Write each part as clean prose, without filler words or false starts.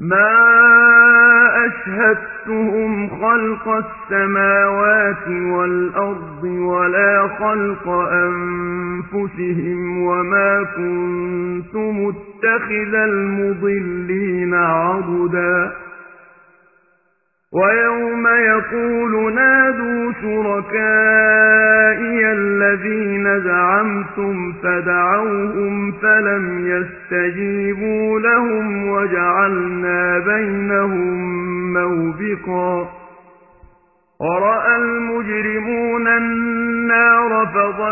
ما أشهدتهم خلق السماوات والأرض ولا خلق أنفسهم وما كنت متخذ المضلين عضدا ويوم يقول نادوا شركائي الذين زعمتم فدعوهم فلم يستجيبوا لهم وجعلنا بينهم موبقا ورأى المجرمون النار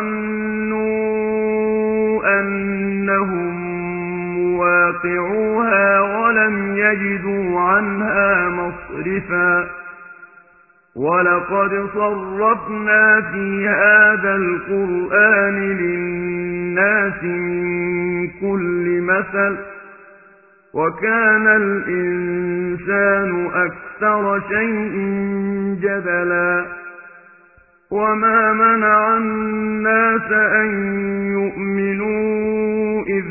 فظنوا أنهم مواقعوها ولم يجدوا عنها مصرفا ولقد صرفنا في هذا القرآن للناس من كل مثل وكان الإنسان أكثر شيء جدلا وما منع الناس أن يؤمنوا إذ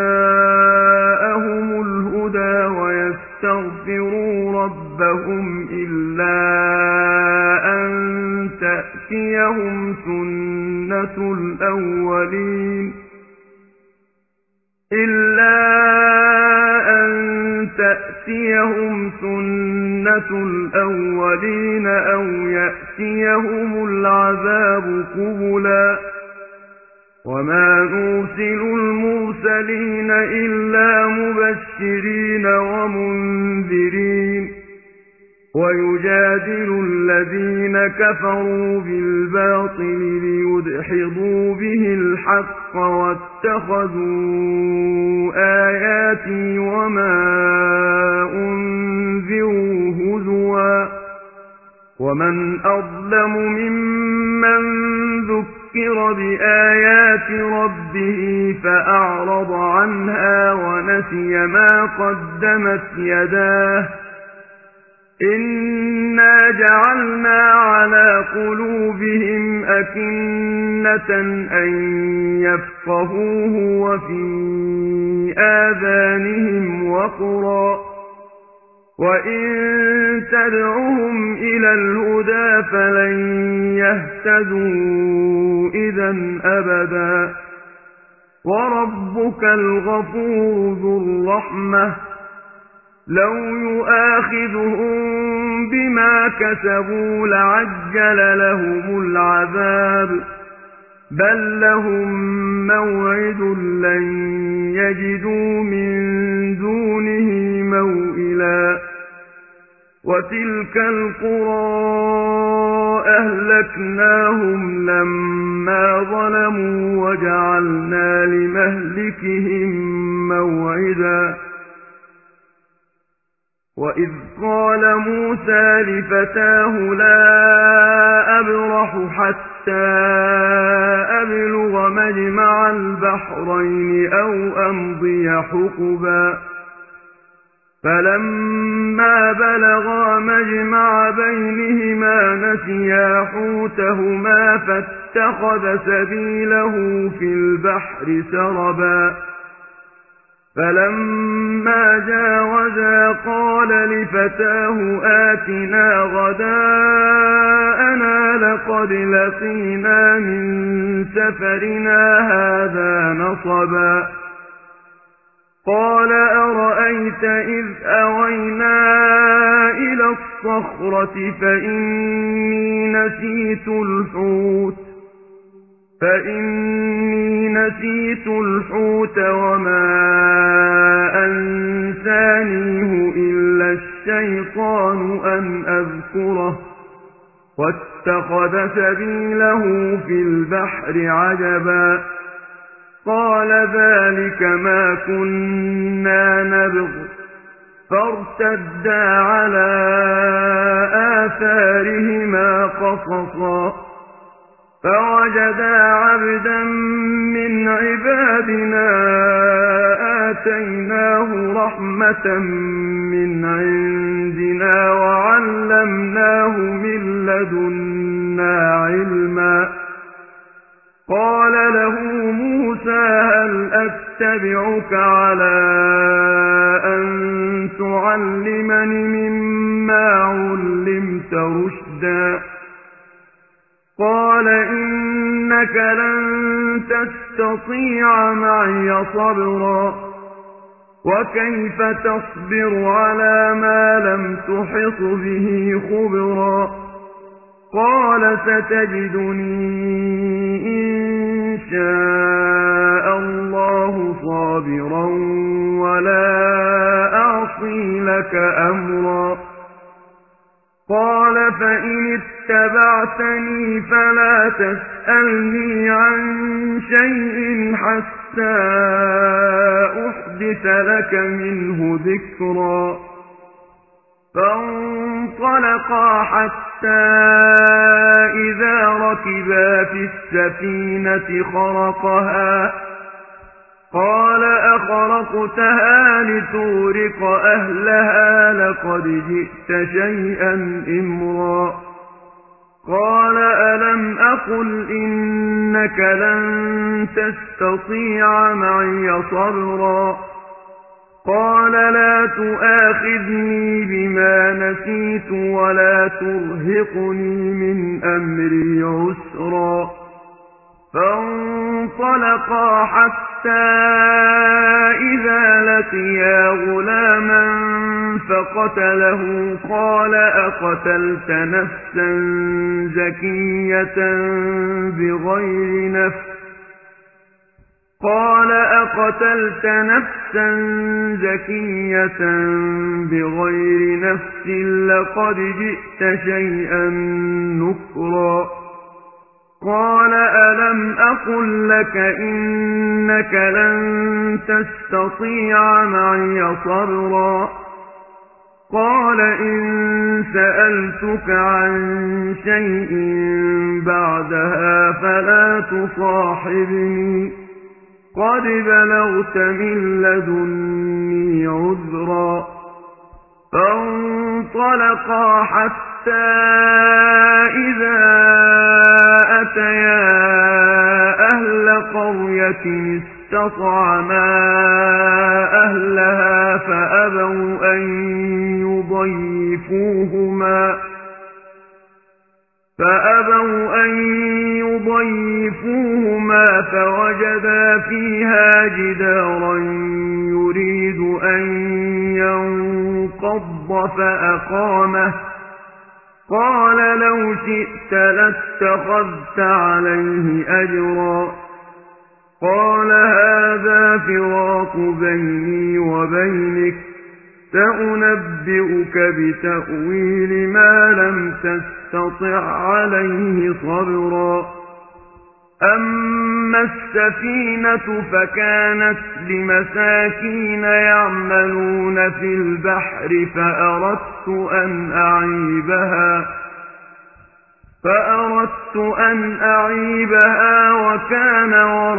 جاءهم الهدى ويستغفروا ربهم إلا أن تأتيهم سنة الأولين أو يأتيهم العذاب قبلا وما نرسل المرسلين إلا مبشرين ومنذرين ويجادل الذين كفروا بالباطل ليدحضوا به الحق واتخذوا آياتي وما أنذروا هزوا ومن أظلم ممن ذكر بآيات ربه فأعرض عنها ونسي ما قدمت يداه إنا جعلنا على قلوبهم أكنة أن يفقهوه وفي آذانهم وقرا وإن تدعهم إلى الهدى فلن يهتدوا إذا أبدا وربك الغفور ذو الرحمة لو يؤاخذهم بما كسبوا لعجل لهم العذاب بل لهم موعد لن يجدوا من دونه موئلا وتلك القرى أهلكناهم لما ظلموا وجعلنا لمهلكهم موعدا وإذ قال موسى لفتاه لا أبرح حتى أبلغ مجمع البحرين أو أمضي حقبا فلما بلغا مجمع بينهما نسيا حوتهما فاتخذ سبيله في البحر سربا فلما جاوزا قال لفتاه آتنا غداءنا لقد لقينا من سفرنا هذا نصبا قال أرأيت إذ أوينا إلى الصخرة فإني نسيت الحوت وما أنسانيه إلا الشيطان أن أذكره واتخذ سبيله في البحر عجبا قال ذلك ما كنا نبغ فارتدا على آثارهما قصصا فوجدا عبدا من عبادنا آتيناه رحمة من عندنا وعلمناه من لدنا علما قال له موسى هل أتبعك على أن تعلمني مما علمت رشدا قال إنك لن تستطيع معي صبرا وكيف تصبر على ما لم تحط به خبرا قال ستجدني إن شاء الله صابرا ولا أعصي لك أمرا قال فإن اتبعتني فلا تسألني عن شيء حتى أحدث لك منه ذكرا فانطلقا حتى إذا ركبا في السفينة خرقها قال أخرقتها لتغرق أهلها لقد جئت شيئا إمرا قال ألم أقل إنك لن تستطيع معي صبرا قال لا تؤاخذني بما نسيت ولا ترهقني من أمري عسرا فانطلقا حتى إذا لقيا غلاما فقتله قال أقتلت نفسا زكية بغير نفس قال أقتلت نفسا زكية بغير نفس لقد جئت شيئا نكرا قال ألم أقل لك إنك لن تستطيع معي صبرا قال إن سألتك عن شيء بعدها فلا تصاحبني قد بلغت من لدني عذرا فانطلقا حتى إذا أتيا أهل قرية استطعما أهلها فأبوا أن يضيفوهما فوجدا فيها جدارا يريد أن ينقض فأقامه قال لو شئت لاتخذت عليه أجرا قال هذا فراق بيني وبينك سأنبئك بتأويل ما لم تستطع عليه صبرا أما السفينة فكانت لمساكين يعملون في البحر فأردت أن أعيبها وكان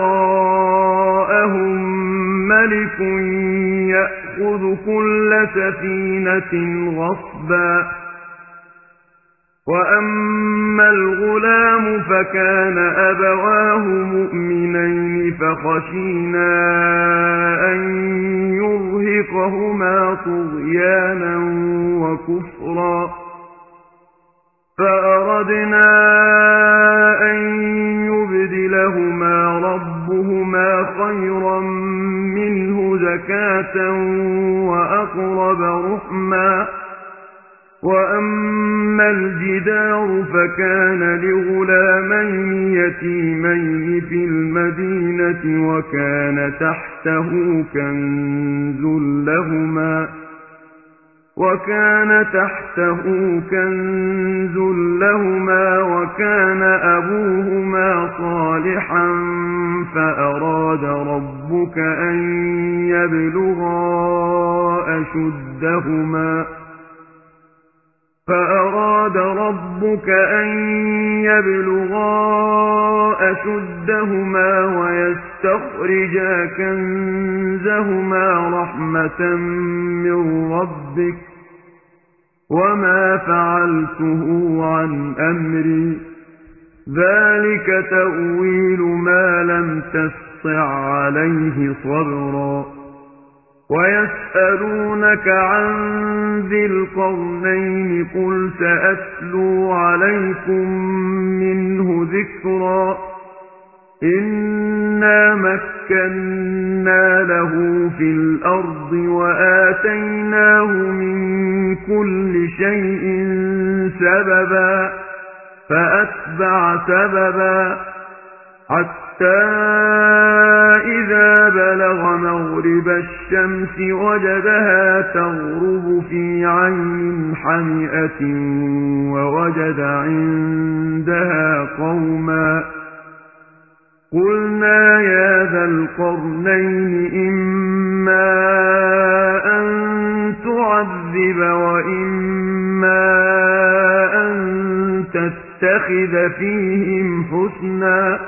وراءهم ملك يأخذ كل سفينة غصبا وأما الغلام فكان أبواه مؤمنين فخشينا أن يرهقهما طغيانا وكفرا فأردنا أن يبدلهما ربهما خيرا منه زكاة وأقرب رحما وأما الجدار فكان لغلامين يتيمين في المدينة وكان تحته كنز لهما وكان أبوهما صالحا فأراد ربك أن يبلغا أشدهما ويستخرجا كنزهما رحمة من ربك وما فعلته عن أمري ذلك تأويل ما لم تسطع عليه صبرا ويسألونك عن ذي القرنين قل سأتلو عليكم منه ذكرا إنا مكنا له في الأرض وآتيناه من كل شيء سببا فأتبع سببا حتى إذا بلغ مغرب الشمس وجدها تغرب في عين حمئة ووجد عندها قوما قلنا يا ذا القرنين إما أن تعذب وإما أن تتخذ فيهم حسنا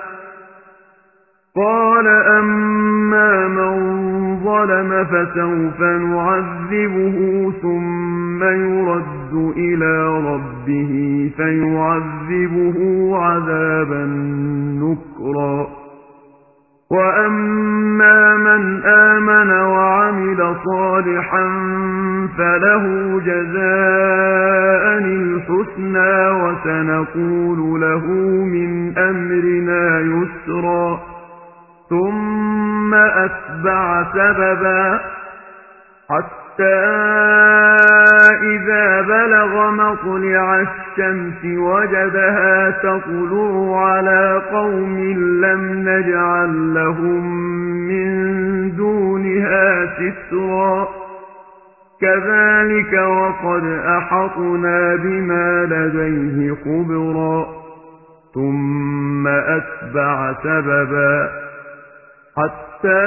قال أما من ظلم فسوف نعذبه ثم يرد إلى ربه فيعذبه عذابا نكرا وأما من آمن وعمل صالحا فله جزاء الحسنى وسنقول له من أمرنا يسرا ثم أتبع سببا حتى إذا بلغ مطلع الشمس وجدها تطلع على قوم لم نجعل لهم من دونها سترا كذلك وقد أحطنا بما لديه خبرا ثم أتبع سببا حتى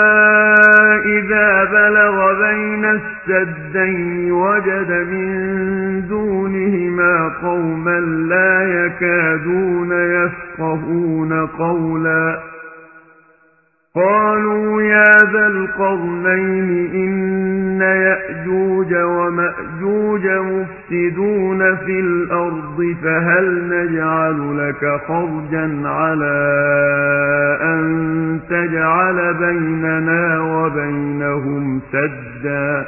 إذا بلغ بين السدين وجد من دونهما قوما لا يكادون يفقهون قولا قالوا يا ذا القرنين إن يأجوج ومأجوج مفسدون في الأرض فهل نجعل لك خرجا على أن تجعل بيننا وبينهم سدا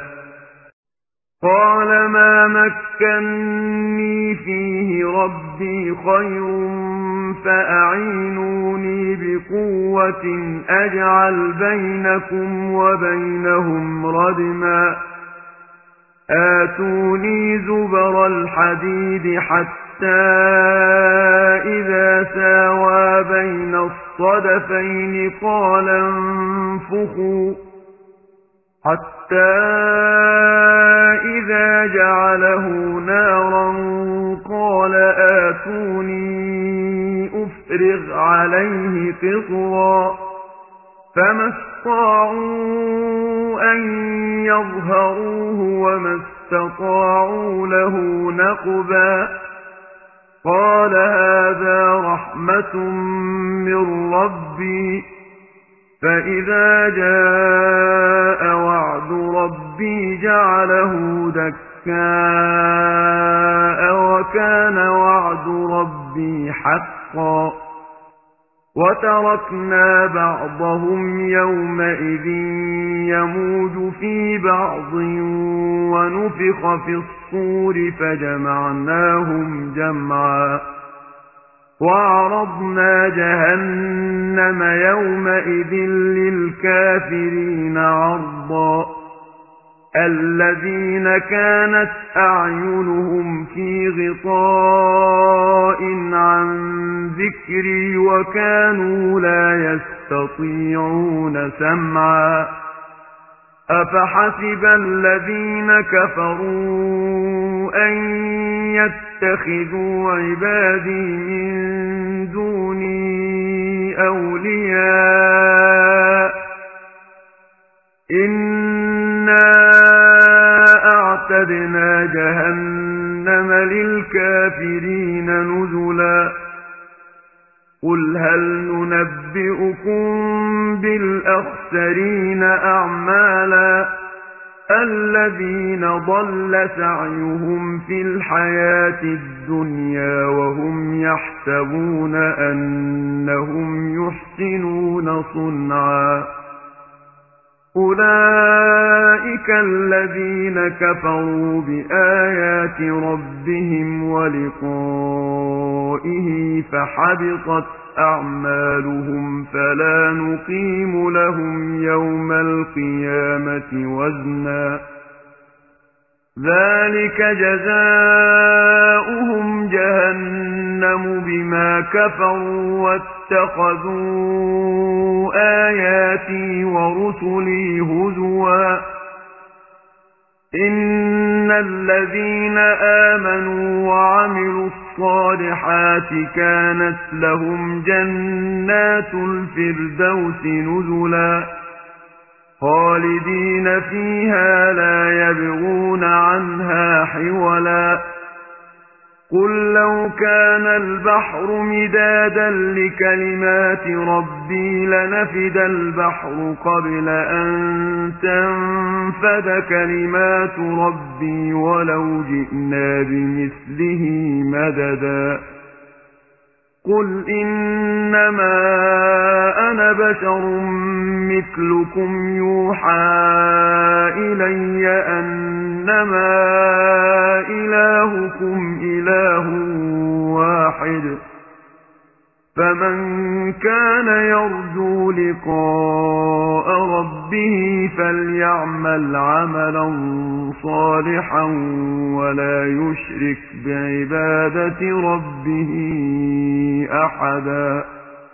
قال ما مكني فيه ربي خير فأعينوني بقوة أجعل بينكم وبينهم ردما آتوني زبر الحديد حتى إذا ساوى بين الصدفين قال انفخوا حتى إذا جعله نارا قال آتوني أفرغ عليه قطرا فما استطاعوا أن يظهروه وما استطاعوا له نقبا قال هذا رحمة من ربي فإذا جاء وعد ربي جعله دكاء وكان وعد ربي حقا وتركنا بعضهم يومئذ يموج في بعض ونفخ في الصور فجمعناهم جمعا وعرضنا جهنم يومئذ للكافرين عرضا الذين كانت أعينهم في غطاء عن ذكري وكانوا لا يستطيعون سمعا أفحسب الذين كفروا أن يتخذوا عبادي من دوني أولياء إنا أعتدنا جهنم للكافرين نزلا قل هل ننبئكم بالأخسرين أعمالا الذين ضل سعيهم في الحياة الدنيا وهم يحسبون أنهم يحسنون صنعا أولئك الذين كفروا بآيات ربهم ولقائه فحبطت أعمالهم فلا نقيم لهم يوم القيامة وزنا ذلك جزاؤهم جهنم بما كفروا واتخذوا آياتي ورسلي هزوا إن الذين آمنوا وعملوا الصالحات كانت لهم جنات الفردوس نزلا خالدين فيها لا يبغون عنها حولا قل لو كان البحر مدادا لكلمات ربي لنفد البحر قبل أن تنفد كلمات ربي ولو جئنا بمثله مددا قل إنما أنا بشر مثلكم يوحى إلي أنما إلهكم إله واحد فمن كان يرجو لقاء ربه فليعمل عملا صالحا ولا يشرك بعبادة ربه أحدا